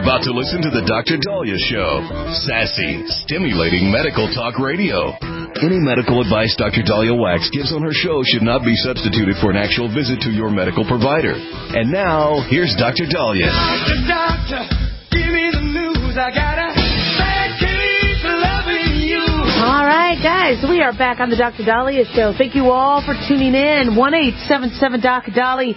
about to listen to the Dr. Dahlia Show. Sassy, stimulating medical talk radio. Any medical advice Dr. Dahlia Wax gives on her show should not be substituted for an actual visit to your medical provider. And now, here's Dr. Dahlia. Doctor, give me the news. I got a bad case of loving you. All right, guys, we are back on the Dr. Dahlia Show. Thank you all for tuning in. 1-877-DOC-DALI,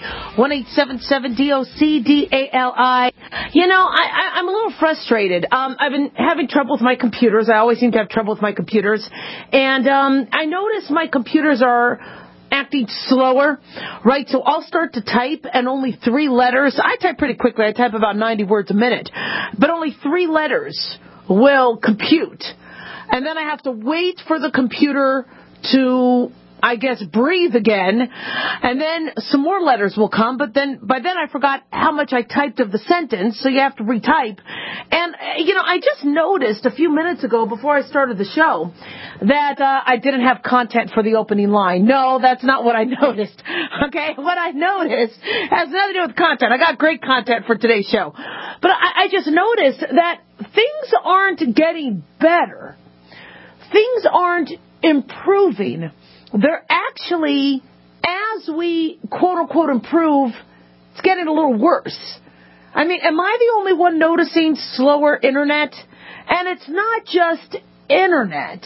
1-877-DOC-DALI. You know, I'm a little frustrated. I've been having trouble with my computers. I always seem to have trouble with my computers. And I notice my computers are acting slower, right? So I'll start to type and only 3 letters. I type pretty quickly. I type about 90 words a minute. But only 3 letters will compute. And then I have to wait for the computer to, I guess, breathe again. And then some more letters will come. But then by then I forgot how much I typed of the sentence. So you have to retype. And, you know, I just noticed a few minutes ago before I started the show that I didn't have content for the opening line. No, that's not what I noticed. Okay? What I noticed has nothing to do with content. I got great content for today's show. But I just noticed that things aren't getting better. Things aren't improving. They're actually, as we quote-unquote improve, it's getting a little worse. I mean, am I the only one noticing slower internet? And it's not just internet.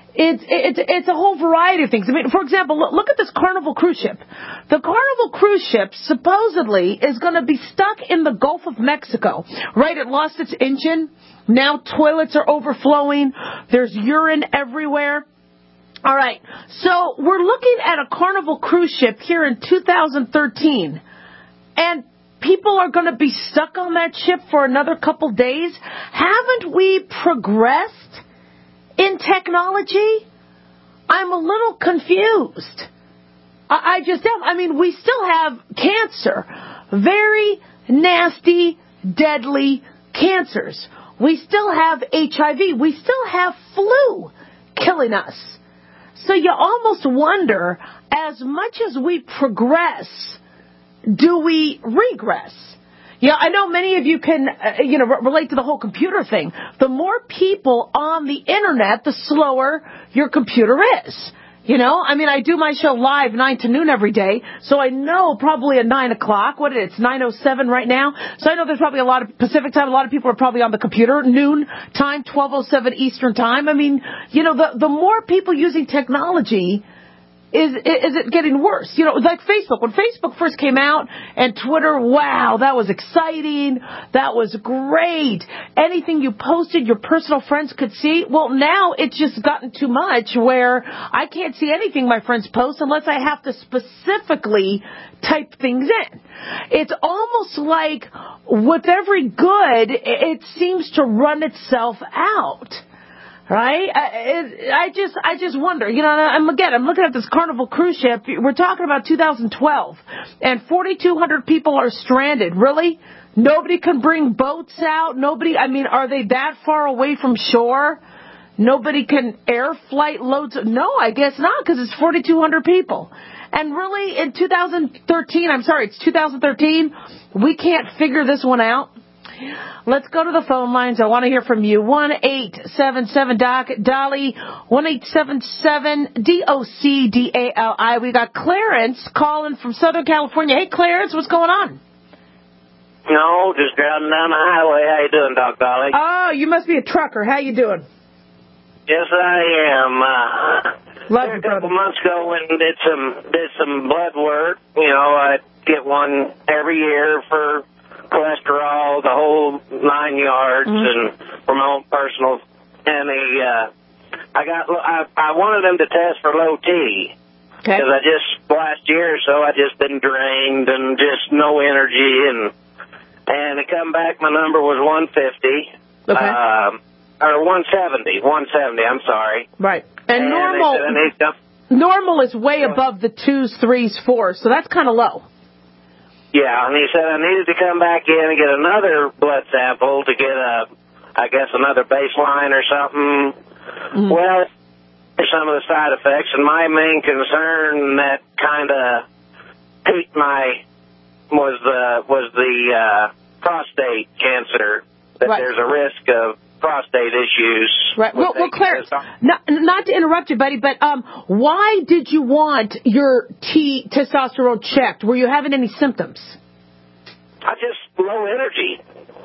It's a whole variety of things. I mean, for example, look at this Carnival cruise ship. The Carnival cruise ship supposedly is going to be stuck in the Gulf of Mexico, right? It lost its engine. Now toilets are overflowing. There's urine everywhere. All right. So we're looking at a Carnival cruise ship here in 2013. And people are going to be stuck on that ship for another couple days. Haven't we progressed in technology? I'm a little confused. I just am. I mean, we still have cancer. Very nasty, deadly cancers. We still have HIV. We still have flu killing us. So you almost wonder, as much as we progress, do we regress? Yeah, I know many of you can, relate to the whole computer thing. The more people on the internet, the slower your computer is. You know, I mean, I do my show live 9 to noon every day, so I know probably at 9 o'clock, it's 9:07 right now, so I know there's probably a lot of Pacific time, a lot of people are probably on the computer, noon time, 12:07 Eastern time. I mean, you know, the more people using technology, is it getting worse? You know, like Facebook. When Facebook first came out and Twitter, wow, that was exciting. That was great. Anything you posted, your personal friends could see. Well, now it's just gotten too much where I can't see anything my friends post unless I have to specifically type things in. It's almost like with every good, it seems to run itself out. Right? I just wonder, you know, I'm looking at this Carnival cruise ship. We're talking about 2012 and 4,200 people are stranded. Really? Nobody can bring boats out? Are they that far away from shore? Nobody can air flight loads? No, I guess not, because it's 4,200 people. And really, in 2013, we can't figure this one out. Let's go to the phone lines. I want to hear from you. 1-877-DOC-DALI, 1-877-DOC-DALI. We got Clarence calling from Southern California. Hey, Clarence, what's going on? No, just driving down the highway. How you doing, Doc Dolly? Oh, you must be a trucker. How you doing? Yes, I am. Love you, a couple brother. months ago, and did some blood work. You know, I get one every year for cholesterol, the whole 9 yards, and for my own personal. And I wanted them to test for low T. Okay. Because I just, last year or so, I just been drained and just no energy. And it come back, my number was 150. Okay. Or 170, I'm sorry. Right. And normal is way above the 2s, 3s, 4s, so that's kind of low. Yeah, and he said I needed to come back in and get another blood sample to get another baseline or something. Mm-hmm. Well, some of the side effects, and my main concern that kind of piqued was the prostate cancer. that there's a risk of prostate issues. Right. Well, Clarence, not to interrupt you, buddy, but why did you want your testosterone checked? Were you having any symptoms? I just low energy.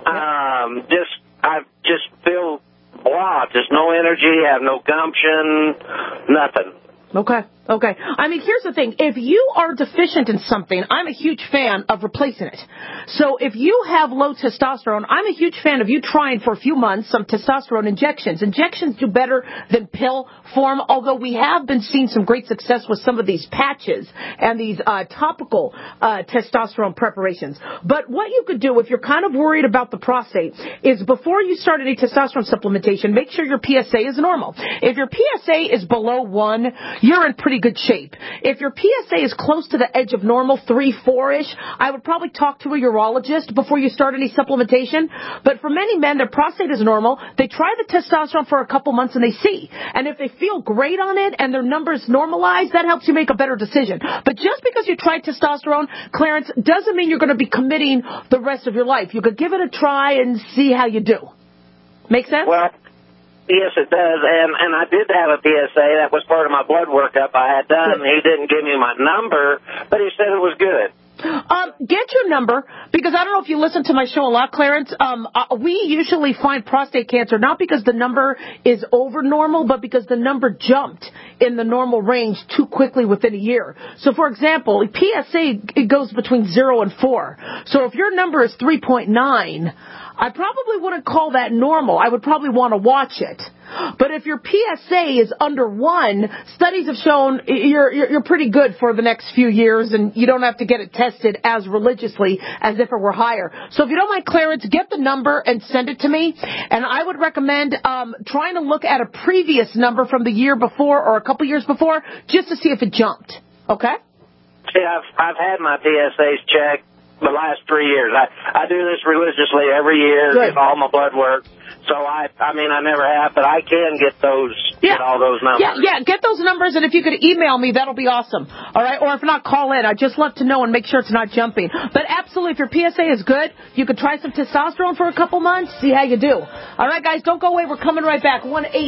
I just feel blah. Just no energy. Have no gumption. Nothing. Okay. I mean, here's the thing. If you are deficient in something, I'm a huge fan of replacing it. So if you have low testosterone, I'm a huge fan of you trying for a few months some testosterone injections. Injections do better than pill form, although we have been seeing some great success with some of these patches and these topical testosterone preparations. But what you could do if you're kind of worried about the prostate is before you start any testosterone supplementation, make sure your PSA is normal. If your PSA is below 1, you're in pretty good shape. If your PSA is close to the edge of normal, 3-4-ish, I would probably talk to a urologist before you start any supplementation. But for many men, their prostate is normal. They try the testosterone for a couple months and they see. And if they feel great on it and their numbers normalize, that helps you make a better decision. But just because you tried testosterone, Clarence, doesn't mean you're going to be committing the rest of your life. You could give it a try and see how you do. Make sense? Well, yes, it does, and I did have a PSA. That was part of my blood workup I had done. He didn't give me my number, but he said it was good. Get your number, because I don't know if you listen to my show a lot, Clarence. We usually find prostate cancer not because the number is over normal, but because the number jumped in the normal range too quickly within a year. So, for example, PSA, it goes between 0 and 4. So if your number is 3.9, I probably wouldn't call that normal. I would probably want to watch it. But if your PSA is under 1, studies have shown you're pretty good for the next few years, and you don't have to get it tested as religiously as if it were higher. So if you don't mind, Clarence, get the number and send it to me. And I would recommend trying to look at a previous number from the year before or a couple years before just to see if it jumped. Okay? Yeah, I've had my PSAs checked the last 3 years. I do this religiously every year, get all my blood work. So I mean, I never have, but I can get get all those numbers. Yeah, get those numbers, and if you could email me, that'll be awesome. All right, or if not, call in. I'd just love to know and make sure it's not jumping. But absolutely, if your PSA is good, you could try some testosterone for a couple months, see how you do. All right, guys, don't go away. We're coming right back.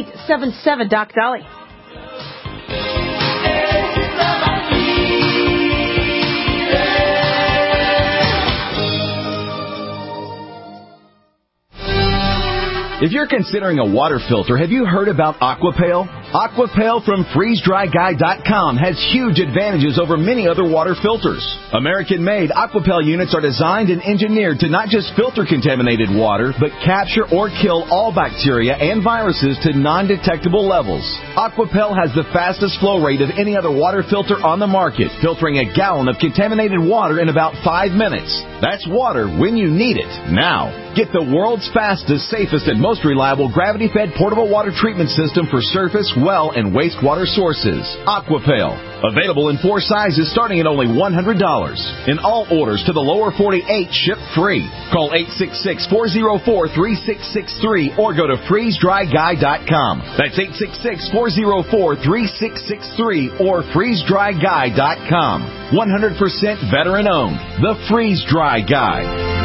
1-877 Doc Dolly. If you're considering a water filter, have you heard about Aquapale? Aquapale from FreezeDryGuy.com has huge advantages over many other water filters. American-made Aquapale units are designed and engineered to not just filter contaminated water, but capture or kill all bacteria and viruses to non-detectable levels. Aquapale has the fastest flow rate of any other water filter on the market, filtering a gallon of contaminated water in about 5 minutes. That's water when you need it, now. Get the world's fastest, safest, and most reliable gravity-fed portable water treatment system for surface, well, and wastewater sources. Aquapale. Available in 4 sizes starting at only $100. In all orders to the lower 48, ship free. Call 866-404-3663 or go to FreezeDryGuy.com. That's 866-404-3663 or FreezeDryGuy.com. 100% veteran-owned. The Freeze Dry Guy.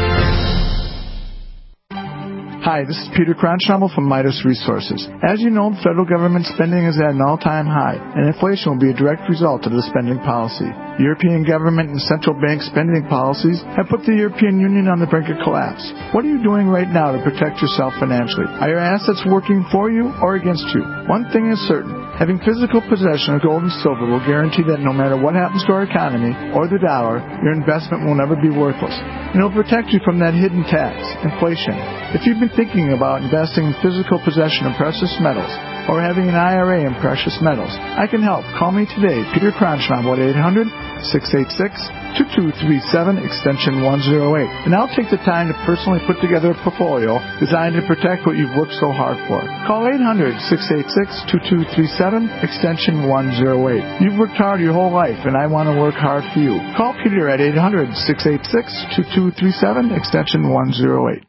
Hi, this is Peter Cronschnabel from Midas Resources. As you know, federal government spending is at an all-time high, and inflation will be a direct result of the spending policy. European government and central bank spending policies have put the European Union on the brink of collapse. What are you doing right now to protect yourself financially? Are your assets working for you or against you? One thing is certain. Having physical possession of gold and silver will guarantee that no matter what happens to our economy or the dollar, your investment will never be worthless. And it will protect you from that hidden tax, inflation. If you've been thinking about investing in physical possession of precious metals or having an IRA in precious metals, I can help. Call me today, Peter Cronschnabel at 800-686-2237, extension 108. And I'll take the time to personally put together a portfolio designed to protect what you've worked so hard for. Call 800-686-2237, extension 108. You've worked hard your whole life, and I want to work hard for you. Call Peter at 800-686-2237, extension 108.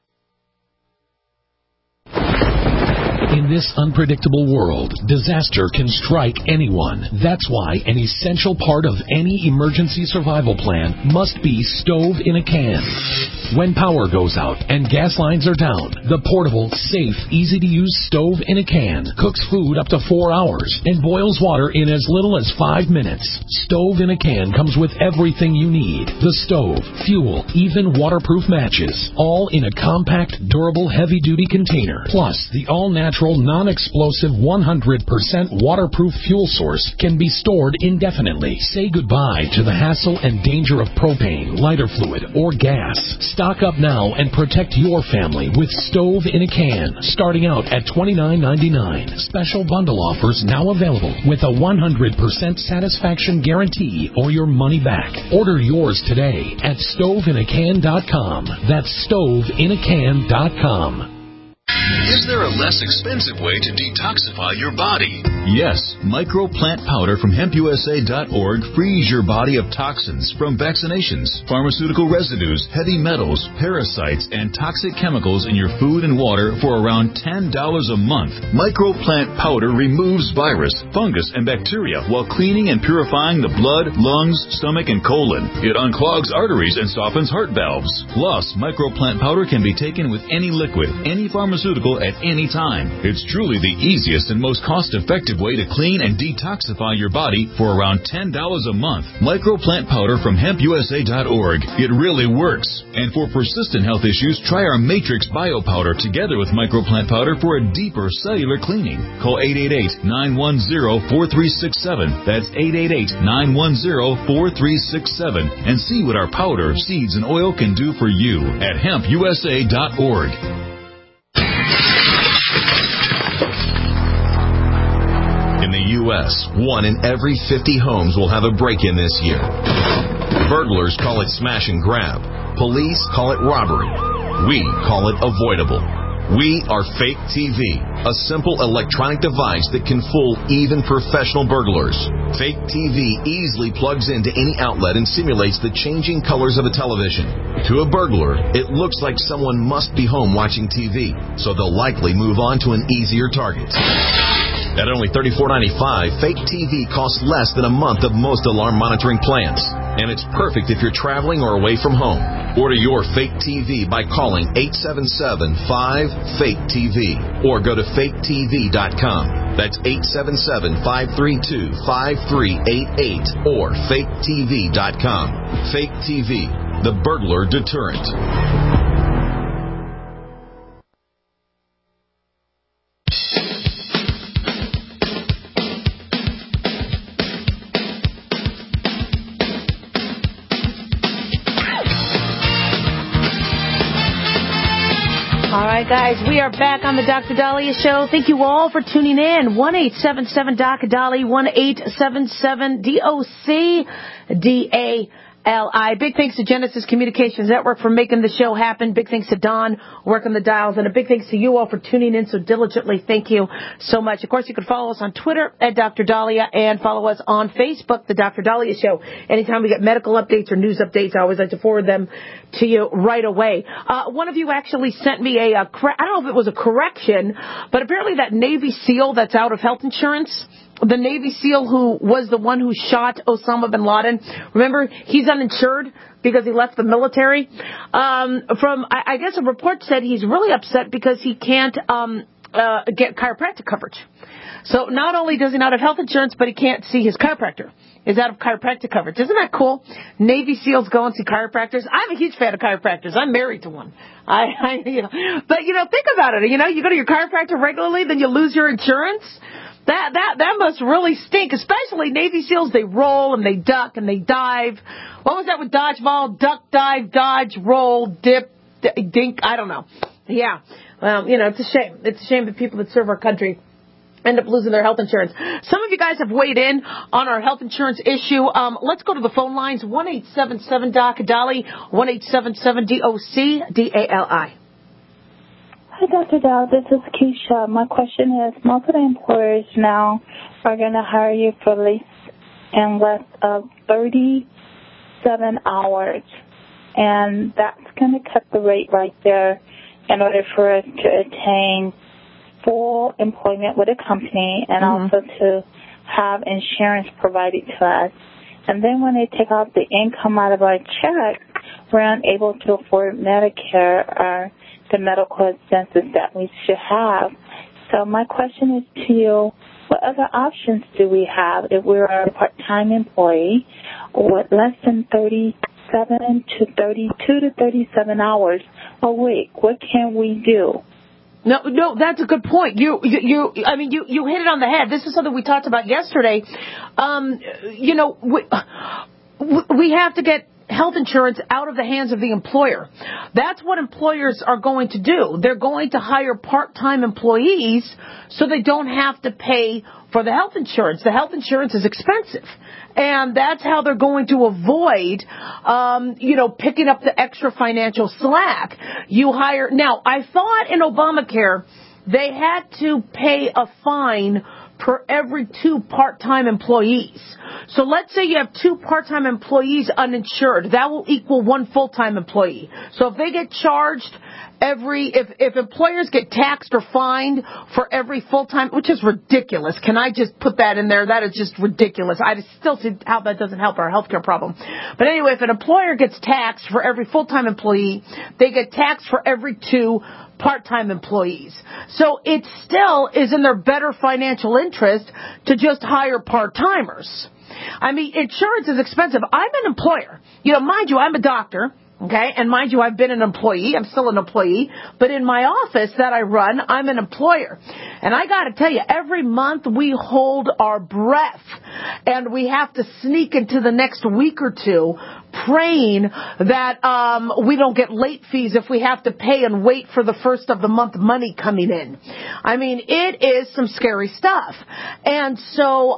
In this unpredictable world, disaster can strike anyone. That's why an essential part of any emergency survival plan must be stove in a can. When power goes out and gas lines are down, the portable, safe, easy-to-use stove in a can cooks food up to 4 hours and boils water in as little as 5 minutes. Stove in a can comes with everything you need. The stove, fuel, even waterproof matches, all in a compact, durable, heavy-duty container. Plus, the all-natural, non-explosive, 100% waterproof fuel source can be stored indefinitely. Say goodbye to the hassle and danger of propane, lighter fluid, or gas. Stock up now and protect your family with Stove in a Can, starting out at $29.99. Special bundle offers now available with a 100% satisfaction guarantee or your money back. Order yours today at stoveinacan.com. That's stoveinacan.com. Is there a less expensive way to detoxify your body? Yes, microplant powder from hempusa.org frees your body of toxins from vaccinations, pharmaceutical residues, heavy metals, parasites, and toxic chemicals in your food and water for around $10 a month. Microplant powder removes virus, fungus, and bacteria while cleaning and purifying the blood, lungs, stomach, and colon. It unclogs arteries and softens heart valves. Plus, microplant powder can be taken with any liquid, any pharmaceutical at any time. It's truly the easiest and most cost-effective way to clean and detoxify your body for around $10 a month. Microplant powder from hempusa.org. It really works. And for persistent health issues, try our Matrix Bio Powder together with microplant powder for a deeper cellular cleaning. Call 888-910-4367. That's 888-910-4367 and see what our powder, seeds, and oil can do for you at hempusa.org. In the U.S., 1 in every 50 homes will have a break-in this year. Burglars call it smash and grab. Police call it robbery. We call it avoidable. We are Fake TV, a simple electronic device that can fool even professional burglars. Fake TV easily plugs into any outlet and simulates the changing colors of a television. To a burglar, it looks like someone must be home watching TV, so they'll likely move on to an easier target. At only $34.95, Fake TV costs less than a month of most alarm monitoring plans. And it's perfect if you're traveling or away from home. Order your Fake TV by calling 877-5-FAKE-TV or go to faketv.com. That's 877-532-5388 or faketv.com. Fake TV, the burglar deterrent. All right, guys, we are back on the Dr. Dahlia Show. Thank you all for tuning in. 1-877-DOC-DALI, 1-877-DOC-DALI. Big thanks to Genesis Communications Network for making the show happen. Big thanks to Don working the dials. And a big thanks to you all for tuning in so diligently. Thank you so much. Of course, you can follow us on Twitter at Dr. Dahlia and follow us on Facebook, The Dr. Dahlia Show. Anytime we get medical updates or news updates, I always like to forward them to you right away. One of you actually sent me I don't know if it was a correction, but apparently that Navy SEAL that's out of health insurance, the Navy SEAL who was the one who shot Osama bin Laden, remember, he's uninsured because he left the military. I guess a report said he's really upset because he can't get chiropractic coverage. So not only does he not have health insurance, but he can't see his chiropractor. Is out of chiropractic coverage. Isn't that cool? Navy SEALs go and see chiropractors. I'm a huge fan of chiropractors. I'm married to one. But think about it. You go to your chiropractor regularly, then you lose your insurance. That must really stink, especially Navy SEALs. They roll and they duck and they dive. What was that with dodgeball? Duck, dive, dodge, roll, dip, dink. I don't know. Yeah. Well, it's a shame. It's a shame that people that serve our country end up losing their health insurance. Some of you guys have weighed in on our health insurance issue. Let's go to the phone lines. 1-877-DOC-DALI, 1-877-DOC-DALI. Hi, Dr. Dow. This is Keisha. My question is, most of the employers now are going to hire you for least in less of 37 hours, and that's going to cut the rate right there in order for us to attain full employment with a company and also to have insurance provided to us. And then when they take out the income out of our check, we're unable to afford Medicare or the medical expenses that we should have. So my question is to you, what other options do we have if we're a part-time employee with less than 37 to 32 to 37 hours a week? What can we do? No, that's a good point. You hit it on the head. This is something we talked about yesterday. We have to get health insurance out of the hands of the employer. That's what employers are going to do. They're going to hire part-time employees so they don't have to pay for the health insurance. The health insurance is expensive. And that's how they're going to avoid, picking up the extra financial slack. Now, I thought in Obamacare they had to pay a fine per every 2 part-time employees. So let's say you have 2 part-time employees uninsured. That will equal 1 full-time employee. So if they get charged if employers get taxed or fined for every full-time, which is ridiculous. Can I just put that in there? That is just ridiculous. I still see how that doesn't help our healthcare problem. But anyway, if an employer gets taxed for every full-time employee, they get taxed for every 2 part-time employees. So it still is in their better financial interest to just hire part-timers. I mean, insurance is expensive. I'm an employer. Mind you, I'm a doctor. Okay, and mind you, I've been an employee. I'm still an employee. But in my office that I run, I'm an employer. And I got to tell you, every month we hold our breath. And we have to sneak into the next week or two praying that we don't get late fees if we have to pay and wait for the first of the month money coming in. I mean, it is some scary stuff. And so,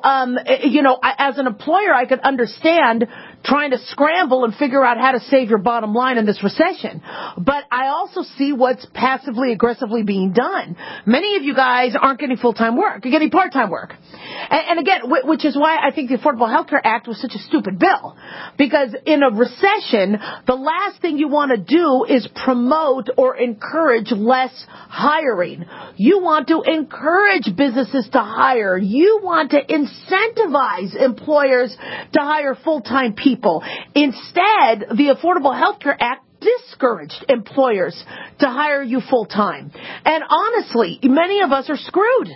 as an employer, I could understand trying to scramble and figure out how to save your bottom line in this recession. But I also see what's passively, aggressively being done. Many of you guys aren't getting full-time work. You're getting part-time work. And again, which is why I think the Affordable Health Care Act was such a stupid bill. Because in a recession, the last thing you want to do is promote or encourage less hiring. You want to encourage businesses to hire. You want to incentivize employers to hire full-time people. Instead, the Affordable Health Care Act discouraged employers to hire you full-time. And honestly, many of us are screwed.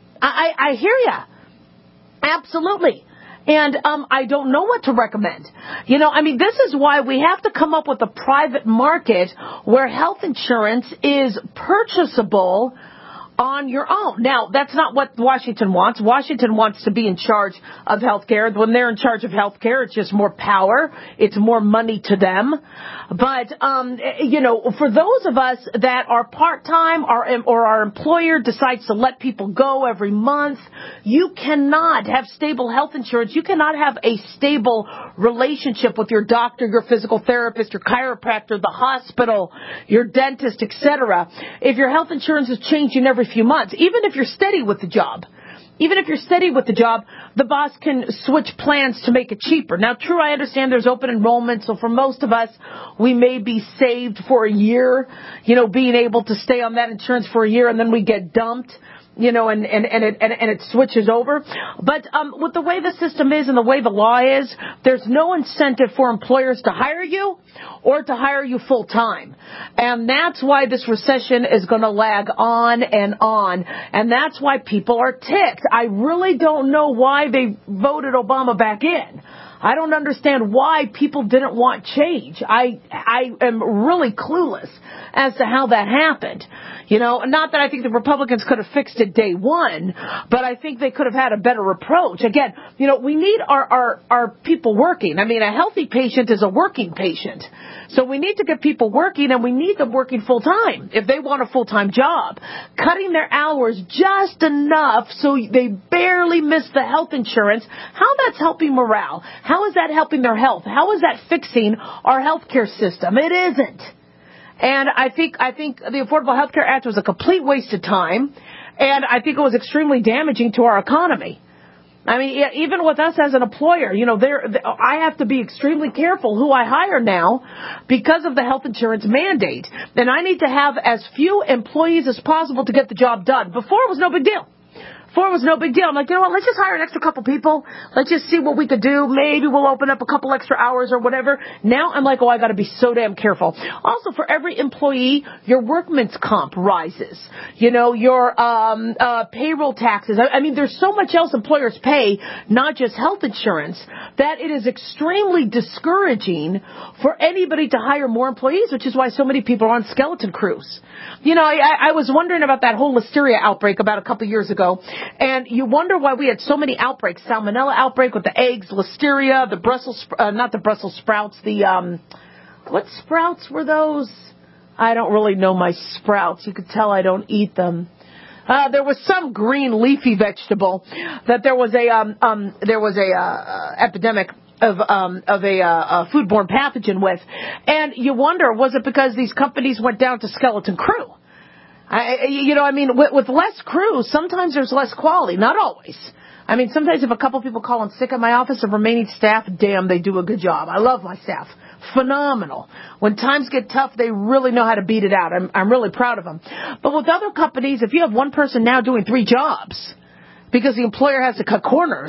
I hear ya. Absolutely. And I don't know what to recommend. This is why we have to come up with a private market where health insurance is purchasable on your own. Now, that's not what Washington wants. Washington wants to be in charge of health care. When they're in charge of health care, it's just more power. It's more money to them. But, for those of us that are part-time or our employer decides to let people go every month, you cannot have stable health insurance. You cannot have a stable relationship with your doctor, your physical therapist, your chiropractor, the hospital, your dentist, etc. if your health insurance is changing every few months, even if you're steady with the job. Even if you're steady with the job, the boss can switch plans to make it cheaper. Now, true, I understand there's open enrollment, so for most of us, we may be saved for a year, being able to stay on that insurance for a year, and then we get dumped, and it switches over. But with the way the system is and the way the law is, there's no incentive for employers to hire you or to hire you full time. And that's why this recession is going to lag on. And that's why people are ticked. I really don't know why they voted Obama back in. I don't understand why people didn't want change. I am really clueless as to how that happened. Not that I think the Republicans could have fixed it day one, but I think they could have had a better approach. Again, we need our people working. I mean, a healthy patient is a working patient. So we need to get people working, and we need them working full-time if they want a full-time job. Cutting their hours just enough so they barely miss the health insurance. How that's helping morale? How is that helping their health? How is that fixing our healthcare system? It isn't. And I think the Affordable Health Care Act was a complete waste of time, and I think it was extremely damaging to our economy. I mean, even with us as an employer, I have to be extremely careful who I hire now because of the health insurance mandate. And I need to have as few employees as possible to get the job done. Before, it was no big deal. Before it was no big deal. I'm like, you know what, let's just hire an extra couple people. Let's just see what we could do. Maybe we'll open up a couple extra hours or whatever. Now I'm like, oh, I got to be so damn careful. Also, for every employee, your workman's comp rises. You know, your payroll taxes. I mean, there's so much else employers pay, not just health insurance, that it is extremely discouraging for anybody to hire more employees, which is why so many people are on skeleton crews. You know, I was wondering about that whole listeria outbreak about a couple years ago, and you wonder why we had so many outbreaks. Salmonella outbreak with the eggs, listeria, the Brussels, not the Brussels sprouts, the, what sprouts were those? I don't really know my sprouts. You could tell I don't eat them. There was some green leafy vegetable that there was a epidemic of a foodborne pathogen with, and you wonder, was it because these companies went down to skeleton crew? With less crew, sometimes there's less quality, not always. I mean, sometimes if a couple people call in sick at my office of remaining staff, damn, they do a good job. I love my staff. Phenomenal. When times get tough, they really know how to beat it out. I'm really proud of them. But with other companies, if you have one person now doing 3 jobs because the employer has to cut corners,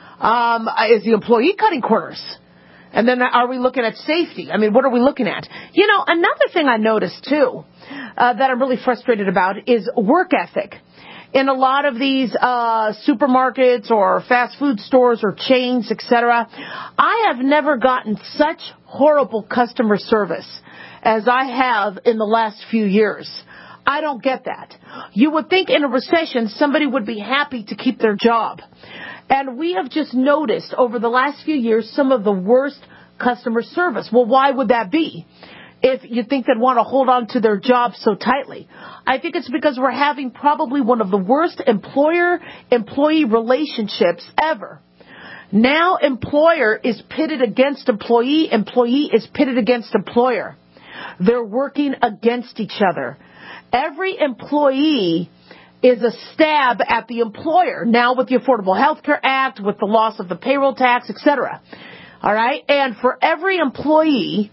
is the employee cutting corners? And then are we looking at safety? I mean, what are we looking at? You know, another thing I noticed, too, that I'm really frustrated about is work ethic. In a lot of these supermarkets or fast food stores or chains, etc., I have never gotten such horrible customer service as I have in the last few years. I don't get that. You would think in a recession somebody would be happy to keep their job. And we have just noticed over the last few years some of the worst customer service. Well, why would that be? If you think they'd want to hold on to their job so tightly. I think it's because we're having probably one of the worst employer-employee relationships ever. Now employer is pitted against employee, employee is pitted against employer. They're working against each other. Every employee is a stab at the employer, now with the Affordable Health Care Act, with the loss of the payroll tax, etc. All right? And for every employee,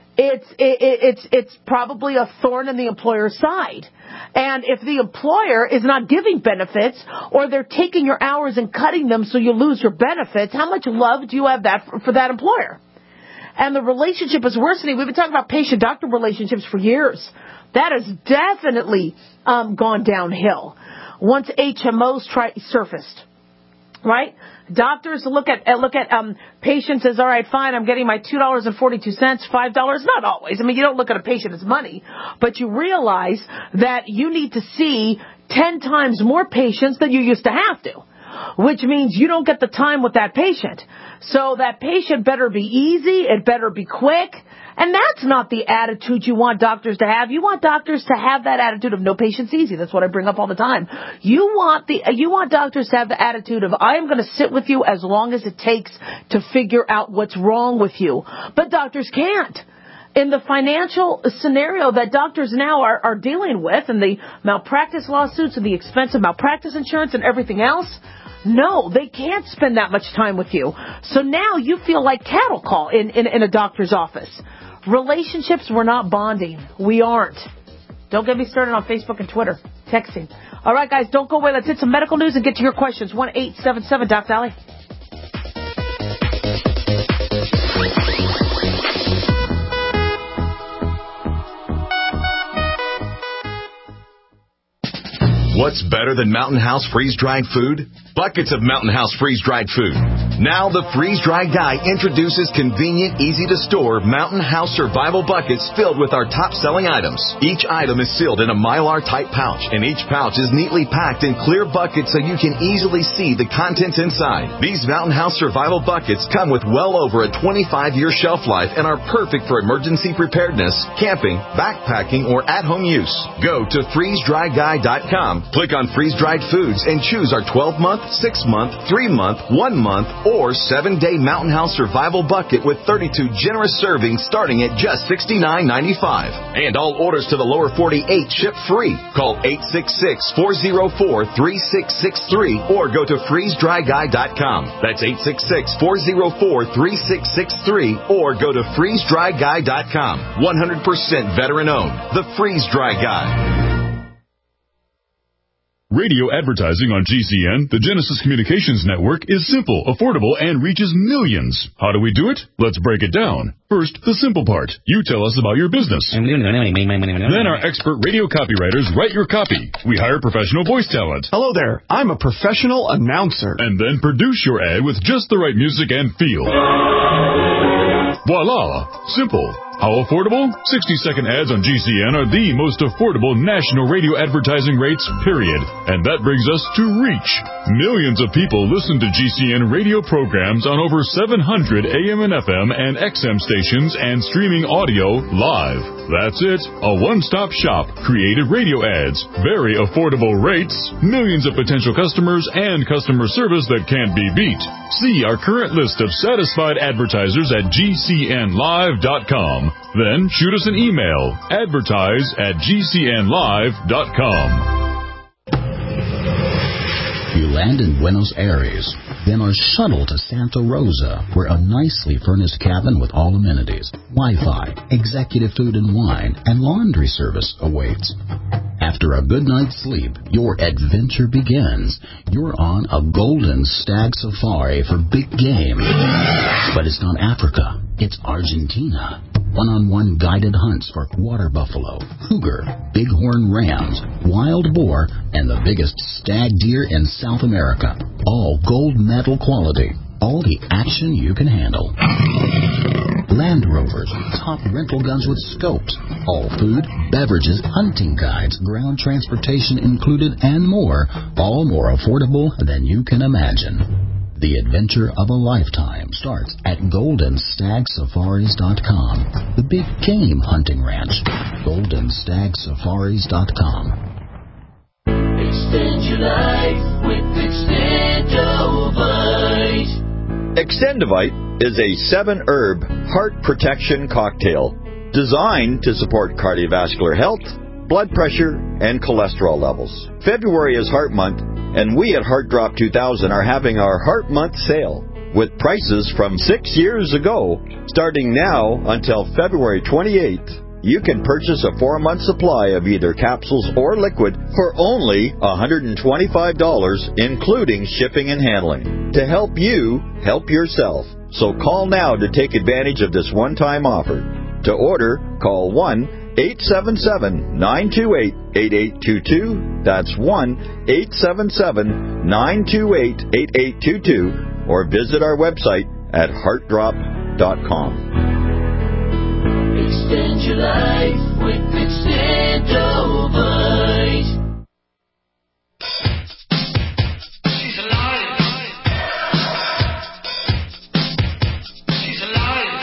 it's probably a thorn in the employer's side. And if the employer is not giving benefits, or they're taking your hours and cutting them so you lose your benefits, how much love do you have for that employer? And the relationship is worsening. We've been talking about patient-doctor relationships for years. That has definitely gone downhill once HMOs surfaced, right? Doctors look at patients as, all right, fine, I'm getting my $2.42, $5. Not always. I mean, you don't look at a patient as money, but you realize that you need to see 10 times more patients than you used to have to, which means you don't get the time with that patient. So that patient better be easy, it better be quick, and that's not the attitude you want doctors to have. You want doctors to have that attitude of no patient's easy. That's what I bring up all the time. You want doctors to have the attitude of, I am going to sit with you as long as it takes to figure out what's wrong with you. But doctors can't. In the financial scenario that doctors now are dealing with, and the malpractice lawsuits and the expensive malpractice insurance and everything else, no, they can't spend that much time with you. So now you feel like cattle call in a doctor's office. Relationships, we're not bonding. We aren't. Don't get me started on Facebook and Twitter. Texting. All right, guys, don't go away. Let's hit some medical news and get to your questions. 1-877-DOC-DALY. What's better than Mountain House freeze-dried food? Buckets of Mountain House freeze-dried food. Now the freeze-dried guy introduces convenient, easy-to-store Mountain House survival buckets filled with our top-selling items. Each item is sealed in a Mylar-type pouch, and each pouch is neatly packed in clear buckets so you can easily see the contents inside. These Mountain House survival buckets come with well over a 25-year shelf life and are perfect for emergency preparedness, camping, backpacking, or at-home use. Go to freezedryguy.com, click on freeze-dried foods, and choose our 12-month, 6-month, 3-month, 1-month, or 7-day Mountain House survival bucket with 32 generous servings starting at just $69.95. And all orders to the lower 48 ship free. Call 866-404-3663 or go to freezedryguy.com. That's 866-404-3663 or go to freezedryguy.com. 100% veteran owned. The Freeze Dry Guy. Radio advertising on GCN, the Genesis Communications Network, is simple, affordable, and reaches millions. How do we do it? Let's break it down. First, the simple part. You tell us about your business. Then our expert radio copywriters write your copy. We hire professional voice talent. Hello there. I'm a professional announcer. And then produce your ad with just the right music and feel. Voila! Simple. How affordable? 60-second ads on GCN are the most affordable national radio advertising rates, period. And that brings us to reach. Millions of people listen to GCN radio programs on over 700 AM and FM and XM stations and streaming audio live. That's it. A one-stop shop. Creative radio ads. Very affordable rates. Millions of potential customers and customer service that can't be beat. See our current list of satisfied advertisers at GCNlive.com. Then shoot us an email, advertise@gcnlive.com. You land in Buenos Aires, then are shuttled to Santa Rosa, where a nicely furnished cabin with all amenities, Wi-Fi, executive food and wine, and laundry service awaits. After a good night's sleep, your adventure begins. You're on a golden stag safari for big game. But it's not Africa, it's Argentina. One-on-one guided hunts for water buffalo, cougar, bighorn rams, wild boar, and the biggest stag deer in South America. All gold medal quality. All the action you can handle. Land Rovers, top rental guns with scopes. All food, beverages, hunting guides, ground transportation included, and more. All more affordable than you can imagine. The adventure of a lifetime starts at GoldenStagSafaris.com. The big game hunting ranch. GoldenStagSafaris.com. Extend your life with Extendovite. Extendovite is a 7-herb heart protection cocktail designed to support cardiovascular health, blood pressure, and cholesterol levels. February is Heart Month, and we at Heart Drop 2000 are having our Heart Month sale with prices from 6 years ago. Starting now until February 28th, you can purchase a 4-month supply of either capsules or liquid for only $125, including shipping and handling. To help you, help yourself. So call now to take advantage of this one-time offer. To order, call 1-877-928-8822. That's 1-877-928-8822. Or visit our website at heartdrop.com. Extend your life with Extendovite. She's alive. She's alive.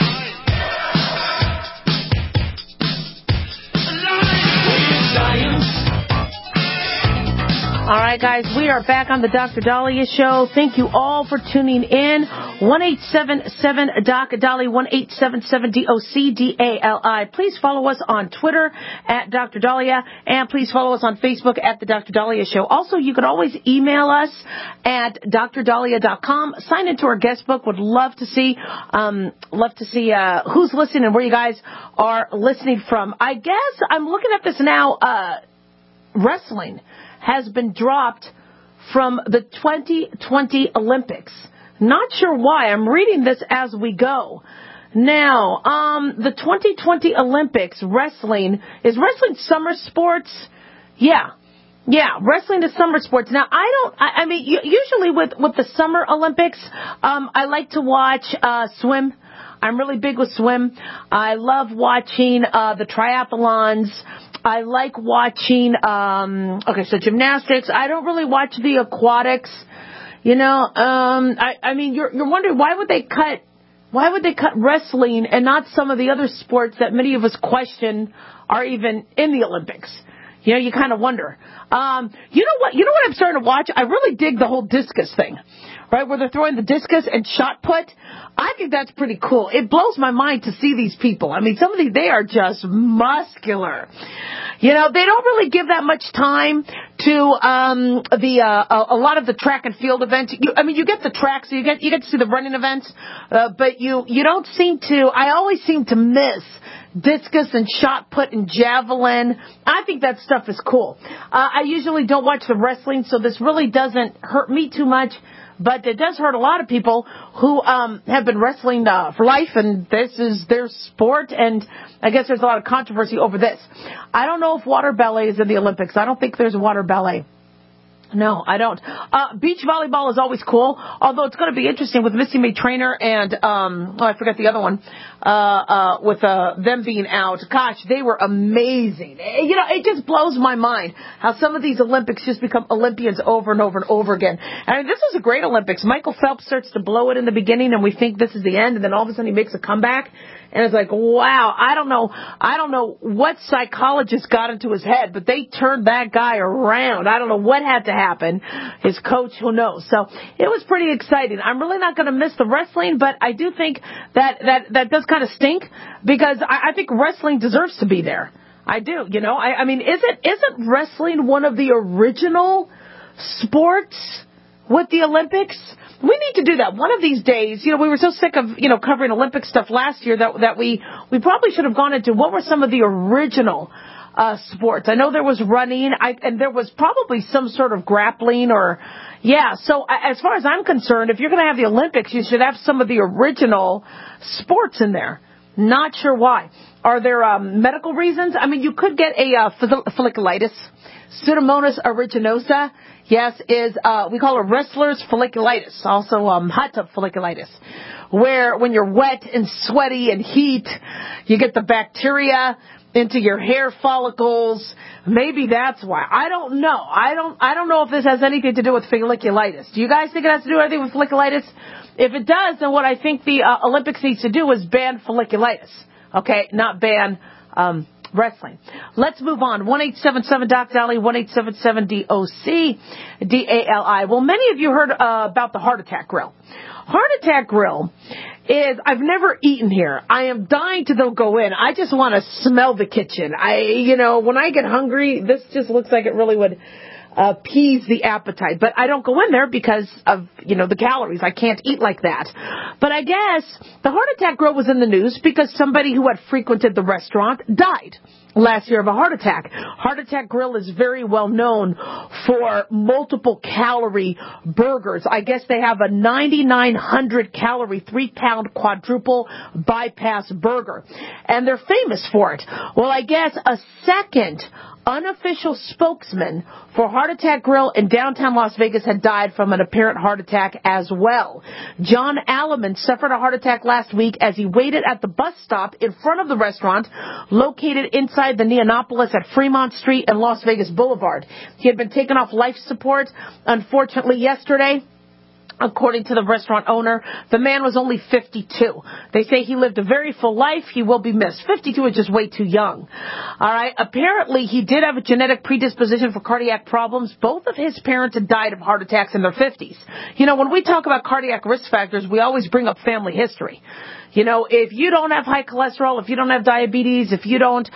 Science. All right, guys, we are back on the Dr. Dahlia Show. Thank you all for tuning in. 1-877-DOC-DALI, 1-877-DOC-DALI. Please follow us on Twitter at Dr. Dahlia, and please follow us on Facebook at the Dr. Dahlia Show. Also, you can always email us at drdahlia.com. Sign into our guest book. Would love to see who's listening and where you guys are listening from. I guess I'm looking at this now. Wrestling has been dropped from the 2020 Olympics. Not sure why. I'm reading this as we go. Now, the 2020 Olympics, wrestling summer sports? Yeah, wrestling is summer sports. Now, I mean, usually with the Summer Olympics, I like to watch swim. I'm really big with swim. I love watching the triathlons. I like watching, so gymnastics. I don't really watch the aquatics. You know, I mean, you're wondering why would they cut wrestling and not some of the other sports that many of us question are even in the Olympics? You know, you kind of wonder. You know what I'm starting to watch? I really dig the whole discus thing. right, where they're throwing the discus and shot put. I think that's pretty cool. It blows my mind to see these people. I mean, some of these, they are just muscular. You know, they don't really give that much time to a lot of the track and field events. You get the track, so you get to see the running events, but you don't seem to. I always seem to miss discus and shot put and javelin. I think that stuff is cool. I usually don't watch the wrestling, so this really doesn't hurt me too much. But it does hurt a lot of people who have been wrestling for life, and this is their sport, and I guess there's a lot of controversy over this. I don't know if water ballet is in the Olympics. I don't think there's water ballet. No, I don't. Beach volleyball is always cool, although it's going to be interesting with Missy May Trainer and, I forgot the other one, with them being out. Gosh, they were amazing. You know, it just blows my mind how some of these Olympics just become Olympians over and over and over again. I mean, this was a great Olympics. Michael Phelps starts to blow it in the beginning, and we think this is the end, and then all of a sudden he makes a comeback. And it's like, wow, I don't know what psychologist got into his head, but they turned that guy around. I don't know what had to happen. His coach, who knows? So it was pretty exciting. I'm really not going to miss the wrestling, but I do think that does kind of stink because I think wrestling deserves to be there. I do, you know. I mean, isn't wrestling one of the original sports with the Olympics? We need to do that one of these days. You know, we were so sick of, you know, covering Olympic stuff last year that we probably should have gone into what were some of the original sports. I know there was running, and there was probably some sort of grappling or, yeah. So as far as I'm concerned, if you're going to have the Olympics, you should have some of the original sports in there. Not sure why. Are there medical reasons? I mean, you could get a folliculitis. Pseudomonas aeruginosa, yes, is we call it wrestler's folliculitis, also hot tub folliculitis, where when you're wet and sweaty and heat, you get the bacteria into your hair follicles. Maybe that's why. I don't know. I don't know if this has anything to do with folliculitis. Do you guys think it has to do anything with folliculitis? If it does, then what I think the Olympics needs to do is ban folliculitis. Okay, not ban wrestling. Let's move on. 1-877-DOC-DALI, 1-877-DOC-DALI. Well, many of you heard about the Heart Attack Grill. Heart Attack Grill is, I've never eaten here. I am dying to go in. I just want to smell the kitchen. When I get hungry, this just looks like it really would appease the appetite. But I don't go in there because of, the calories. I can't eat like that. But I guess the Heart Attack Grill was in the news because somebody who had frequented the restaurant died last year of a heart attack. Heart Attack Grill is very well known for multiple calorie burgers. I guess they have a 9,900 calorie 3-pound quadruple bypass burger. And they're famous for it. Well, I guess a second unofficial spokesman for Heart Attack Grill in downtown Las Vegas had died from an apparent heart attack as well. John Alleman suffered a heart attack last week as he waited at the bus stop in front of the restaurant located inside the Neonopolis at Fremont Street and Las Vegas Boulevard. He had been taken off life support, unfortunately, yesterday. According to the restaurant owner, the man was only 52. They say he lived a very full life. He will be missed. 52 is just way too young. All right. Apparently, he did have a genetic predisposition for cardiac problems. Both of his parents had died of heart attacks in their 50s. When we talk about cardiac risk factors, we always bring up family history. If you don't have high cholesterol, if you don't have diabetes, if you don't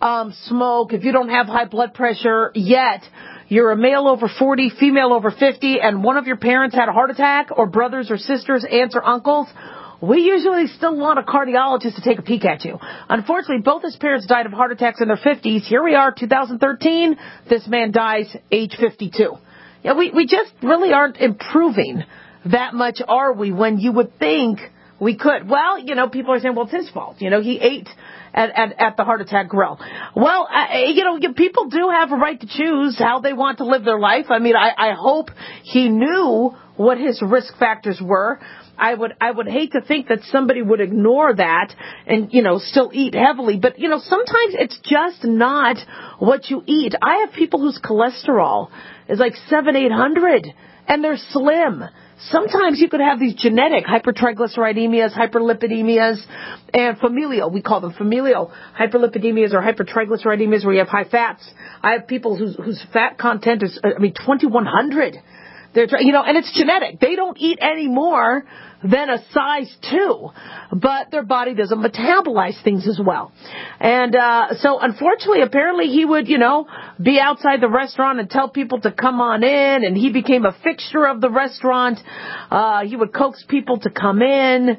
smoke, if you don't have high blood pressure yet, you're a male over 40, female over 50, and one of your parents had a heart attack, or brothers or sisters, aunts or uncles, we usually still want a cardiologist to take a peek at you. Unfortunately, both his parents died of heart attacks in their 50s. Here we are, 2013. This man dies age 52. Yeah, we just really aren't improving that much, are we, when you would think we could? Well, people are saying, well, it's his fault. He ate at the Heart Attack Grill. Well, people do have a right to choose how they want to live their life. I mean, I hope he knew what his risk factors were. I would hate to think that somebody would ignore that and, still eat heavily. But, sometimes it's just not what you eat. I have people whose cholesterol is like 700-800 and they're slim. Sometimes you could have these genetic hypertriglyceridemias, hyperlipidemias, and familial. We call them familial hyperlipidemias or hypertriglyceridemias, where you have high fats. I have people whose fat content is, 2,100. And it's genetic. They don't eat any more than a size 2, but their body doesn't metabolize things as well. And so unfortunately, apparently he would, be outside the restaurant and tell people to come on in, and he became a fixture of the restaurant. He would coax people to come in.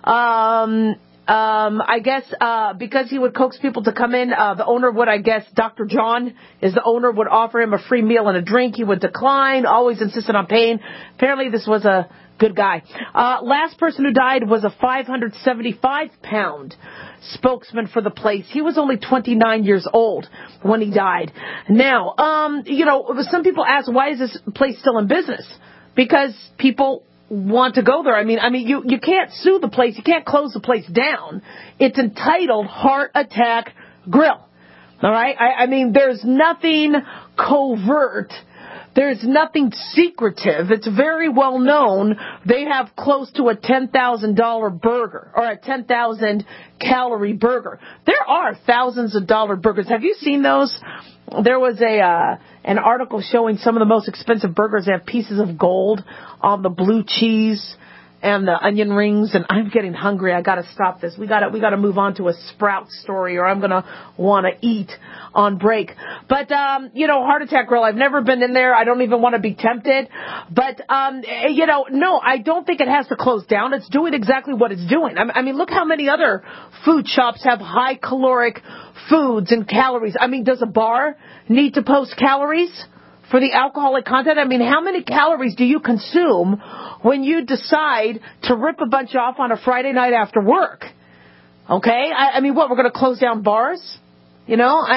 I guess because he would coax people to come in, the owner would, Dr. John is the owner, would offer him a free meal and a drink. He would decline, always insisted on paying. Apparently this was a good guy. Last person who died was a 575-pound spokesman for the place. He was only 29 years old when he died. Now, some people ask, why is this place still in business? Because people want to go there. You can't sue the place. You can't close the place down. It's entitled Heart Attack Grill. All right? There's nothing covert. There's nothing secretive. It's very well known. They have close to a $10,000 burger or a 10,000 calorie burger. There are thousands of dollar burgers. Have you seen those? There was an article showing some of the most expensive burgers. They have pieces of gold on the blue cheese and the onion rings, and I'm getting hungry. I got to stop this. We got to move on to a Sprout story, or I'm going to want to eat on break. But Heart Attack Grill, I've never been in there. I don't even want to be tempted. But no, I don't think it has to close down. It's doing exactly what it's doing. Look how many other food shops have high caloric foods and calories. Does a bar need to post calories for the alcoholic content? How many calories do you consume when you decide to rip a bunch off on a Friday night after work? Okay? What, we're going to close down bars? People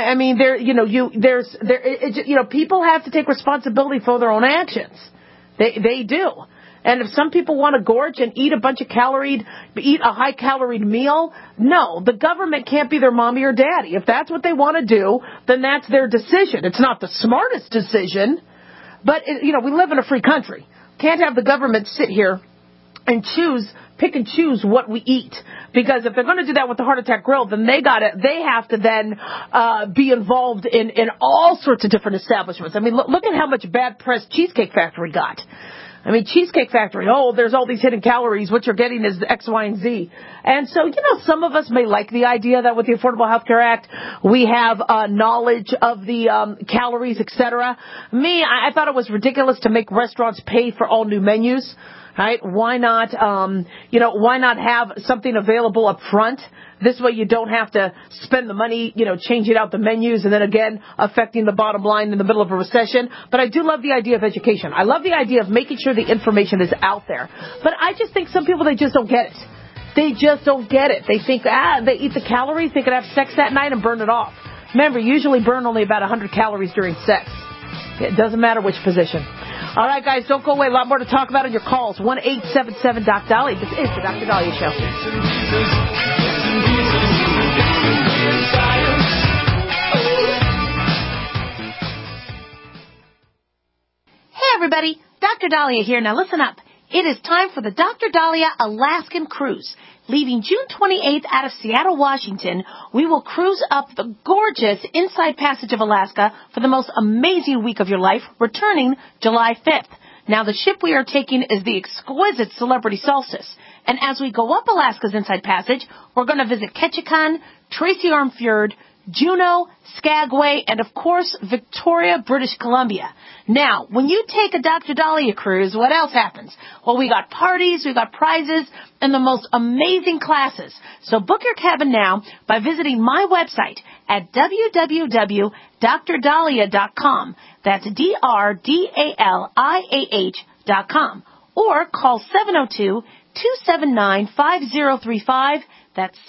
have to take responsibility for their own actions. They do. And if some people want to gorge and eat a high calorie meal, no, the government can't be their mommy or daddy. If that's what they want to do, then that's their decision. It's not the smartest decision, but we live in a free country. Can't have the government sit here and pick and choose what we eat. Because if they're going to do that with the Heart Attack Grill, then they have to then be involved in all sorts of different establishments. Look at how much bad press Cheesecake Factory got. Cheesecake Factory, there's all these hidden calories. What you're getting is X, Y, and Z. And so, some of us may like the idea that with the Affordable Health Care Act, we have knowledge of the calories, etc. I thought it was ridiculous to make restaurants pay for all new menus. Right? Why not have something available up front? This way you don't have to spend the money, changing out the menus and then again affecting the bottom line in the middle of a recession. But I do love the idea of education. I love the idea of making sure the information is out there. But I just think some people, they just don't get it. They just don't get it. They think, they eat the calories, they could have sex that night and burn it off. Remember, you usually burn only about 100 calories during sex. It doesn't matter which position. All right, guys, don't go away. A lot more to talk about on your calls. 1-877-DOC-DOLLY. This is the Dr. Dahlia Show. Hey, everybody. Dr. Dahlia here. Now, listen up. It is time for the Dr. Dahlia Alaskan Cruise. Leaving June 28th out of Seattle, Washington, we will cruise up the gorgeous Inside Passage of Alaska for the most amazing week of your life, returning July 5th. Now, the ship we are taking is the exquisite Celebrity Solstice. And as we go up Alaska's Inside Passage, we're going to visit Ketchikan, Tracy Arm Fjord, Juneau, Skagway, and of course, Victoria, British Columbia. Now, when you take a Dr. Dahlia cruise, what else happens? Well, we got parties, we got prizes, and the most amazing classes. So book your cabin now by visiting my website at www.drdahlia.com. That's DRDALIAH.com. Or call 702-279-5035. That's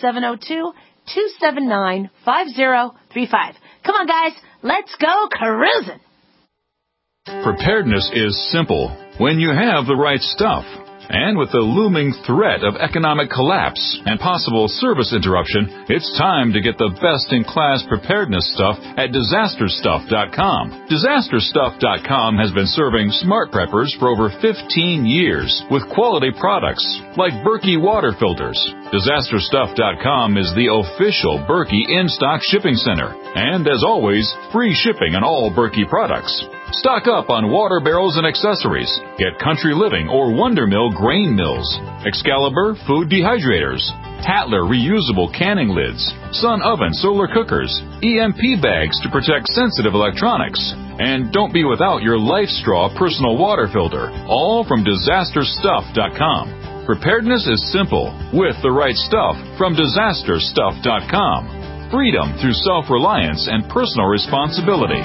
702-279-5035. Come on, guys. Let's go cruising. Preparedness is simple when you have the right stuff. And with the looming threat of economic collapse and possible service interruption, it's time to get the best-in-class preparedness stuff at DisasterStuff.com. DisasterStuff.com has been serving smart preppers for over 15 years with quality products like Berkey water filters. DisasterStuff.com is the official Berkey in-stock shipping center. And as always, free shipping on all Berkey products. Stock up on water barrels and accessories. Get Country Living or Wonder Mill grain mills, Excalibur food dehydrators, Tatler reusable canning lids, Sun oven solar cookers, EMP bags to protect sensitive electronics. And don't be without your Life Straw personal water filter, all from disasterstuff.com. Preparedness is simple with the right stuff from disasterstuff.com. Freedom through self-reliance and personal responsibility.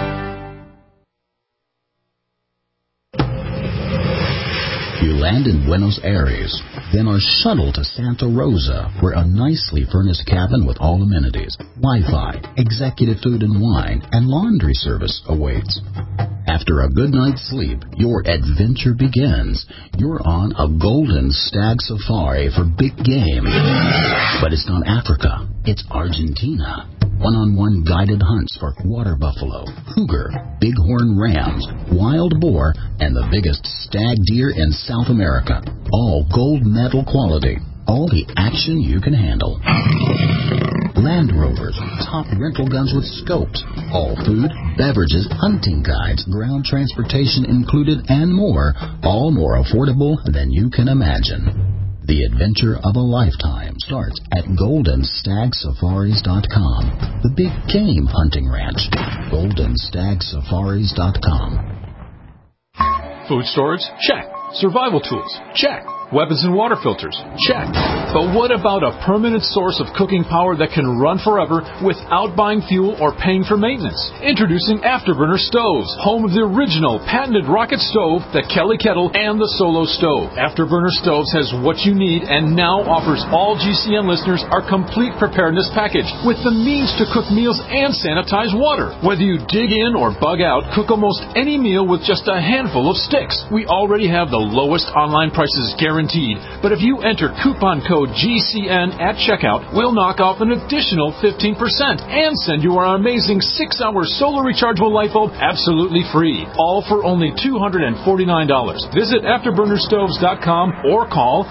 You land in Buenos Aires, then are shuttled to Santa Rosa, where a nicely furnished cabin with all amenities, Wi-Fi, executive food and wine, and laundry service awaits. After a good night's sleep, your adventure begins. You're on a golden stag safari for big game. But it's not Africa, it's Argentina. One-on-one guided hunts for water buffalo, cougar, bighorn rams, wild boar, and the biggest stag deer in South America. All gold medal quality. All the action you can handle. Land Rovers, top rental guns with scopes, all food, beverages, hunting guides, ground transportation included, and more, all more affordable than you can imagine. The adventure of a lifetime starts at GoldenStagSafaris.com, the big game hunting ranch. GoldenStagSafaris.com. Food storage? Check. Survival tools? Check. Weapons and water filters? Check. But what about a permanent source of cooking power that can run forever without buying fuel or paying for maintenance? Introducing Afterburner Stoves, home of the original patented rocket stove, the Kelly Kettle, and the Solo Stove. Afterburner Stoves has what you need and now offers all GCN listeners our complete preparedness package with the means to cook meals and sanitize water. Whether you dig in or bug out, cook almost any meal with just a handful of sticks. We already have the lowest online prices guaranteed. But if you enter coupon code GCN at checkout, we'll knock off an additional 15% and send you our amazing 6-hour solar rechargeable light bulb absolutely free. All for only $249. Visit AfterburnerStoves.com or call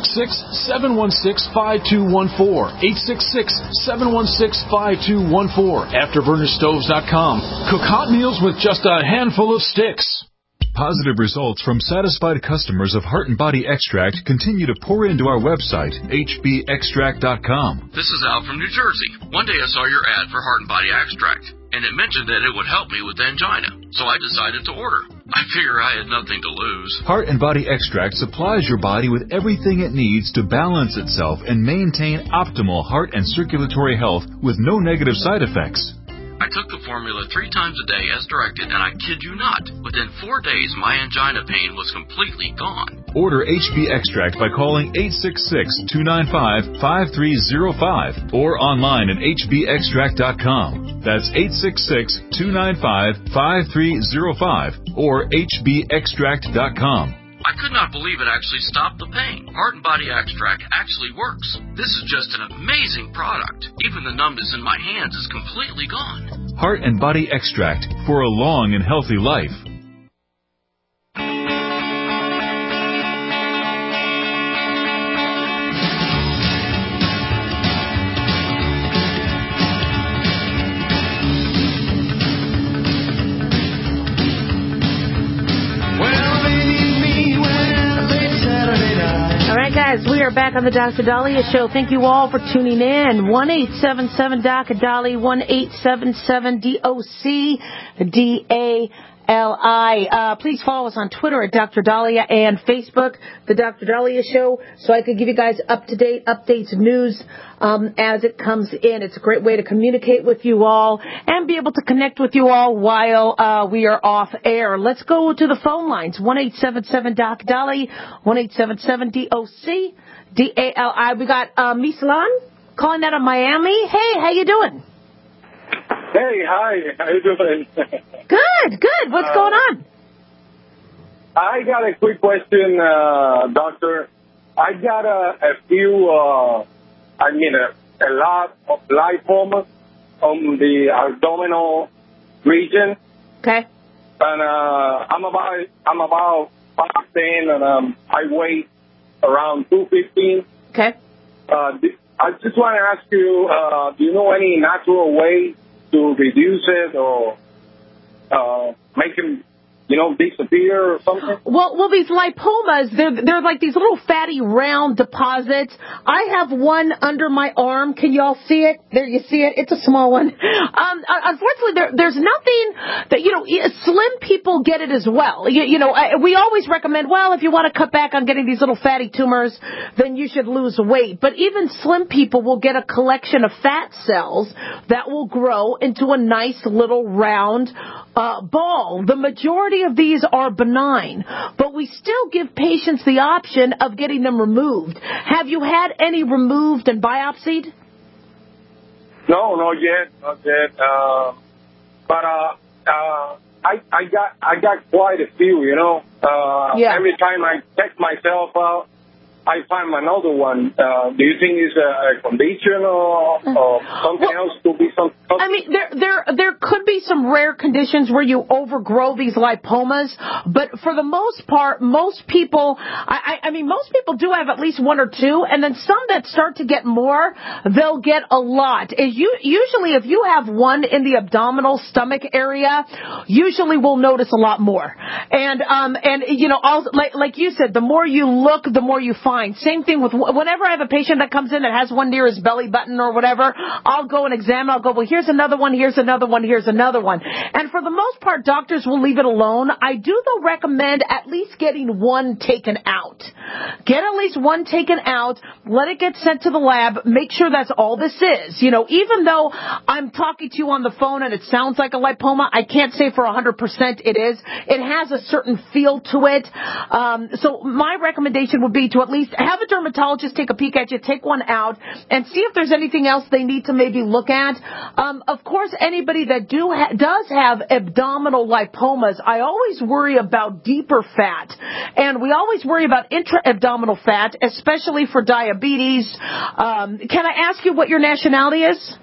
866-716-5214. 866-716-5214. AfterburnerStoves.com. Cook hot meals with just a handful of sticks. Positive results from satisfied customers of Heart and Body Extract continue to pour into our website, hbextract.com. This is Al from New Jersey. One day I saw your ad for Heart and Body Extract, and it mentioned that it would help me with angina, so I decided to order. I figure I had nothing to lose. Heart and Body Extract supplies your body with everything it needs to balance itself and maintain optimal heart and circulatory health with no negative side effects. I took the formula 3 times a day as directed, and I kid you not, within 4 days my angina pain was completely gone. Order HB Extract by calling 866-295-5305 or online at hbextract.com. That's 866-295-5305 or hbextract.com. I could not believe it actually stopped the pain. Heart and Body Extract actually works. This is just an amazing product. Even the numbness in my hands is completely gone. Heart and Body Extract for a long and healthy life. Guys, we are back on the Dr. Dahlia Show. Thank you all for tuning in. 1-877 Dr. 1-877-DOC-DALI. Please follow us on Twitter at Dr. Dahlia and Facebook, The Dr. Dahlia Show, so I can give you guys up-to-date updates, news as it comes in. It's a great way to communicate with you all and be able to connect with you all while we are off air. Let's go to the phone lines. 1-877-Dr. Dahlia, 1-877-DOC-DALI. We got Mislan calling out of Miami. Hey, how you doing? Hey, hi. How you doing? Good. What's going on? I got a quick question, doctor. I got a few, a lot of lipomas on the abdominal region. Okay. And I'm about 5'10", and I weigh around 215. Okay. I just want to ask you, do you know any natural way to reduce it, or make him, disappear or something? Well, these lipomas, they're like these little fatty round deposits. I have one under my arm. Can y'all see it? There, you see it? It's a small one. Unfortunately, there's nothing that, slim people get it as well. We always recommend, well, if you want to cut back on getting these little fatty tumors, then you should lose weight. But even slim people will get a collection of fat cells that will grow into a nice little round ball. The majority of these are benign, but we still give patients the option of getting them removed. Have you had any removed and biopsied? No, not yet. But I got quite a few. Every time I check myself out, I find another one. Do you think it's a condition or something else? Could be something else? I mean, there could be some rare conditions where you overgrow these lipomas, but for the most part, most people do have at least one or two, and then some that start to get more, they'll get a lot. Usually, if you have one in the abdominal stomach area, usually we'll notice a lot more. And like you said, the more you look, the more you find. Same thing with whenever I have a patient that comes in that has one near his belly button or whatever, I'll go and examine. I'll go, well, here's another one, here's another one, here's another one. And for the most part, doctors will leave it alone. I do, though, recommend at least getting one taken out. Get at least one taken out. Let it get sent to the lab. Make sure that's all this is. Even though I'm talking to you on the phone and it sounds like a lipoma, I can't say for 100% it is. It has a certain feel to it. So my recommendation would be to at least have a dermatologist take a peek at you, take one out, and see if there's anything else they need to maybe look at. Of course, anybody that does have abdominal lipomas, I always worry about deeper fat. And we always worry about intra-abdominal fat, especially for diabetes. Can I ask you what your nationality is?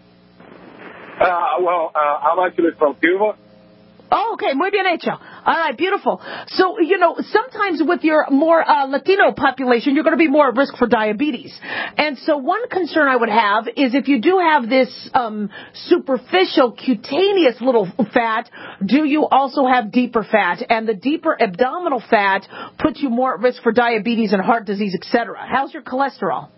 I'm actually from Cuba. Oh, okay. Muy bien hecho. All right, beautiful. So, sometimes with your more Latino population, you're going to be more at risk for diabetes. And so one concern I would have is if you do have this superficial cutaneous little fat, do you also have deeper fat? And the deeper abdominal fat puts you more at risk for diabetes and heart disease, etc. How's your cholesterol?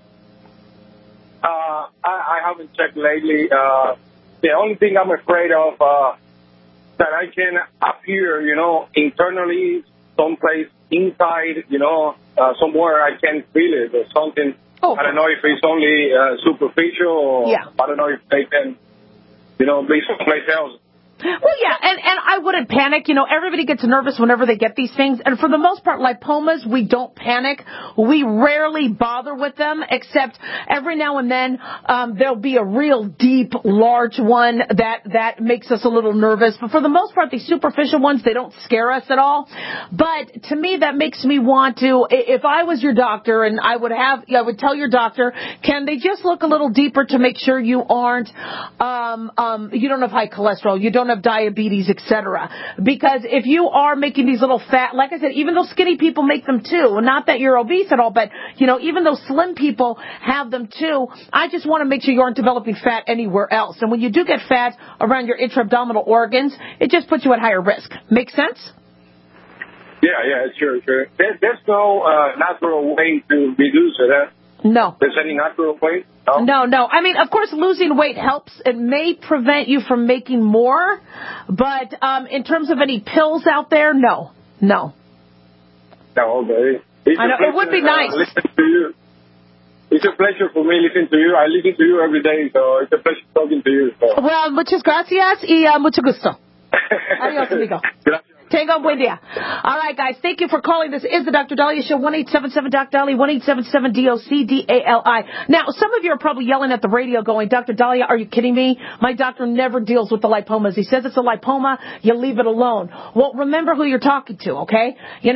I haven't checked lately. The only thing I'm afraid of that I can appear, internally, someplace inside, somewhere I can feel it or something. Oh. I don't know if it's only superficial or I don't know if they can, be someplace else. Well, yeah, and I wouldn't panic. Everybody gets nervous whenever they get these things. And for the most part, lipomas, we don't panic. We rarely bother with them, except every now and then there'll be a real deep, large one that makes us a little nervous. But for the most part, these superficial ones, they don't scare us at all. But to me, that makes me want to, if I was your doctor, and I would tell your doctor, can they just look a little deeper to make sure you aren't, you don't have high cholesterol, you don't have diabetes, etc. Because if you are making these little fat, like I said, even though skinny people make them too, not that you're obese at all, but even though slim people have them too, I just want to make sure you aren't developing fat anywhere else. And when you do get fat around your intra-abdominal organs, it just puts you at higher risk. Make sense? Yeah, sure. There's no natural way to reduce it. No. There's any natural way? No. I mean, of course, losing weight helps. It may prevent you from making more, but in terms of any pills out there, no. No, okay. I know, it would be nice. Listen to you. It's a pleasure for me listening to you. I listen to you every day, so it's a pleasure talking to you. So. Well, muchas gracias y mucho gusto. Adiós, amigo. Gracias. Tengo buen día. All right, guys. Thank you for calling. This is the Dr. Daliah Show. 1-877-DOC-DALI, 1-877-DOC-DALI. Now, some of you are probably yelling at the radio going, Dr. Daliah, are you kidding me? My doctor never deals with the lipomas. He says it's a lipoma. You leave it alone. Well, remember who you're talking to, okay?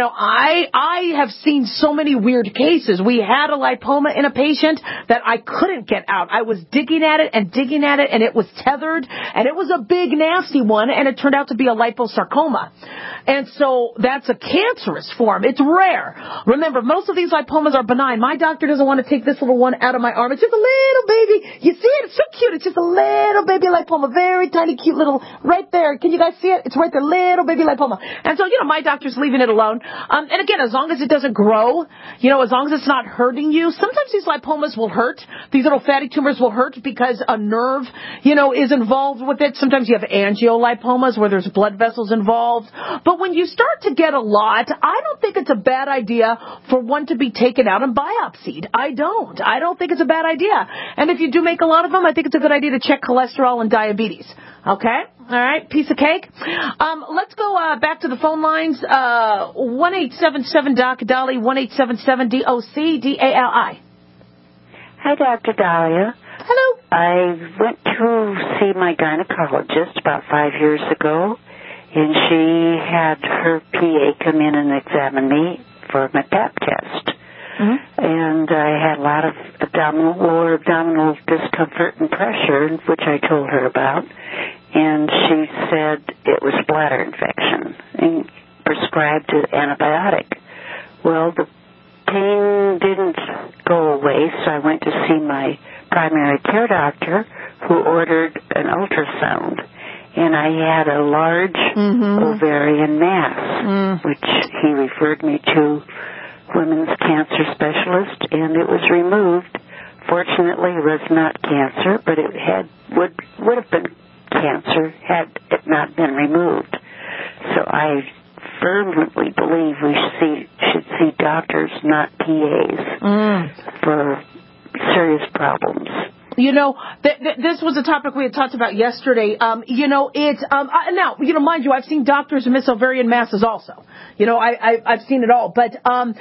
I have seen so many weird cases. We had a lipoma in a patient that I couldn't get out. I was digging at it, and it was tethered, and it was a big, nasty one, and it turned out to be a liposarcoma. And so that's a cancerous form. It's rare. Remember, most of these lipomas are benign. My doctor doesn't want to take this little one out of my arm. It's just a little baby. You see it? It's so cute. It's just a little baby lipoma. Very tiny, cute little, right there. Can you guys see it? It's right there. Little baby lipoma. And so, my doctor's leaving it alone. And again, as long as it doesn't grow, as long as it's not hurting you, sometimes these lipomas will hurt. These little fatty tumors will hurt because a nerve, is involved with it. Sometimes you have angiolipomas where there's blood vessels involved. But when you start to get a lot, I don't think it's a bad idea for one to be taken out and biopsied. I don't think it's a bad idea. And if you do make a lot of them, I think it's a good idea to check cholesterol and diabetes. Okay? All right, piece of cake. Let's go back to the phone lines. 1-877-DOC-DOLLY, 1-877-DOC-DALI. Hi, Dr. Dahlia. Hello. I went to see my gynecologist about 5 years ago, and she had her PA come in and examine me for my Pap test. Mm-hmm. And I had a lot of lower abdominal discomfort and pressure, which I told her about. And she said it was a bladder infection and prescribed an antibiotic. Well, the pain didn't go away, so I went to see my primary care doctor, who ordered an ultrasound. And I had a large ovarian mass, which he referred me to women's cancer specialist, and it was removed. Fortunately, it was not cancer, but it would have been cancer had it not been removed. So I firmly believe we should see doctors, not PAs, for serious problems. This was a topic we had talked about yesterday. Now, mind you, I've seen doctors miss ovarian masses also. I've seen it all. But,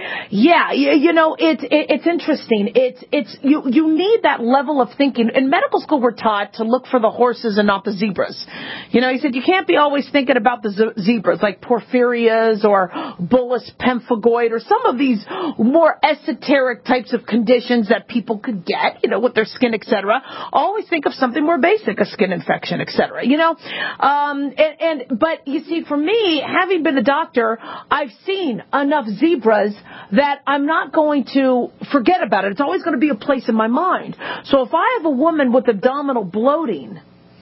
it's interesting. You need that level of thinking. In medical school, we're taught to look for the horses and not the zebras. He said you can't be always thinking about the zebras, like porphyrias or bullous pemphigoid or some of these more esoteric types of conditions that people could get, with their skin, etc. Always think of something more basic, a skin infection, etc. But you see, for me, having been a doctor, I've seen enough zebras that I'm not going to forget about it. It's always going to be a place in my mind. So if I have a woman with abdominal bloating,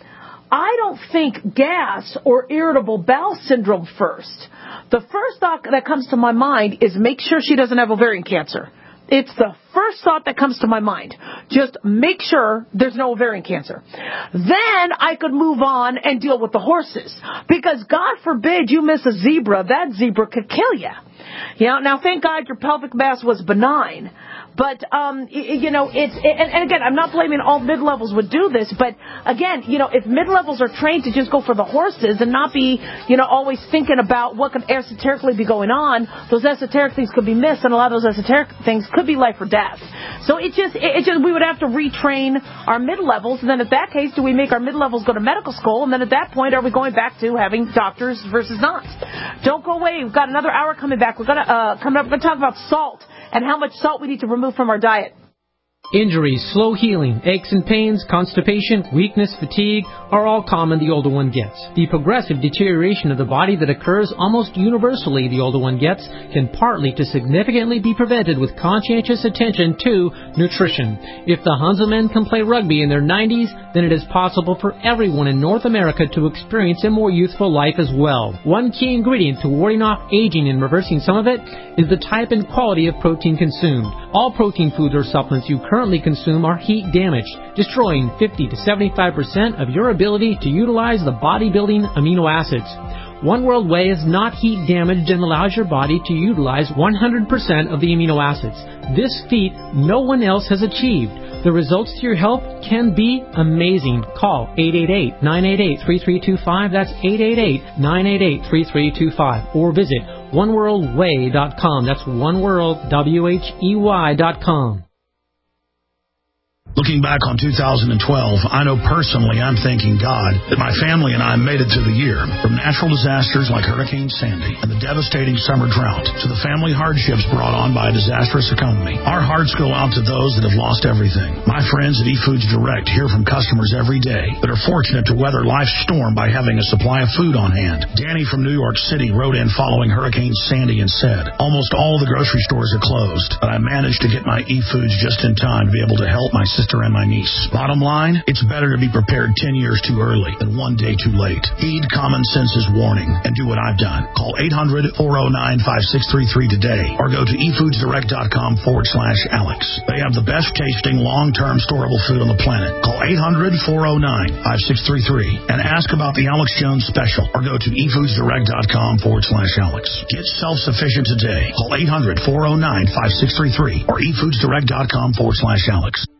I don't think gas or irritable bowel syndrome first. The first thought that comes to my mind is make sure she doesn't have ovarian cancer. It's the first thought that comes to my mind. Just make sure there's no ovarian cancer. Then I could move on and deal with the horses. Because God forbid you miss a zebra, that zebra could kill you. Now thank God your pelvic mass was benign. But, and again, I'm not blaming all mid-levels would do this, but again, if mid-levels are trained to just go for the horses and not be, always thinking about what could esoterically be going on, those esoteric things could be missed, and a lot of those esoteric things could be life or death. So we would have to retrain our mid-levels, and then at that case, do we make our mid-levels go to medical school, and then at that point, are we going back to having doctors versus not? Don't go away. We've got another hour coming back. We're going to talk about salt and how much salt we need to remove from our diet. Injuries, slow healing, aches and pains, constipation, weakness, fatigue are all common the older one gets. The progressive deterioration of the body that occurs almost universally the older one gets can partly to significantly be prevented with conscientious attention to nutrition. If the Hanselmen can play rugby in their 90s, then it is possible for everyone in North America to experience a more youthful life as well. One key ingredient to warding off aging and reversing some of it is the type and quality of protein consumed. All protein foods or supplements you currently consume are heat damaged, destroying 50 to 75% of your ability to utilize the bodybuilding amino acids. One World Whey is not heat damaged and allows your body to utilize 100% of the amino acids. This feat no one else has achieved. The results to your health can be amazing. Call 888-988-3325. That's 888-988-3325. Or visit oneworldwhey.com. That's oneworld, WHEY.com. Looking back on 2012, I know personally I'm thanking God that my family and I made it through the year. From natural disasters like Hurricane Sandy and the devastating summer drought to the family hardships brought on by a disastrous economy, our hearts go out to those that have lost everything. My friends at eFoods Direct hear from customers every day that are fortunate to weather life's storm by having a supply of food on hand. Danny from New York City wrote in following Hurricane Sandy and said, almost all the grocery stores are closed, but I managed to get my eFoods just in time to be able to help my sister and my niece. Bottom line, it's better to be prepared 10 years too early than one day too late. Heed common sense's warning and do what I've done. Call 800-409-5633 today or go to efoodsdirect.com/Alex. They have the best tasting long-term storable food on the planet. Call 800-409-5633 and ask about the Alex Jones special or go to efoodsdirect.com/Alex. Get self-sufficient today. Call 800-409-5633 or efoodsdirect.com/Alex.